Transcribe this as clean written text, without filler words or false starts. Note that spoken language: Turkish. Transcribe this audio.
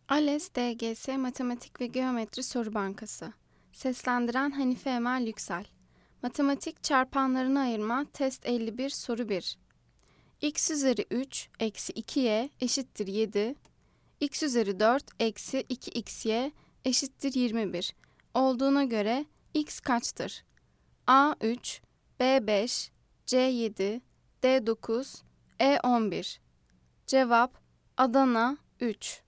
ALES DGS Matematik ve Geometri Soru Bankası. Seslendiren Hanife Emel Yüksel. Matematik çarpanlarını ayırma test 51 soru 1. X üzeri 3 eksi 2y eşittir 7. X üzeri 4 eksi 2xy eşittir 21. Olduğuna göre x kaçtır? A 3, B 5, C 7, D 9, E 11. Cevap Adana 3.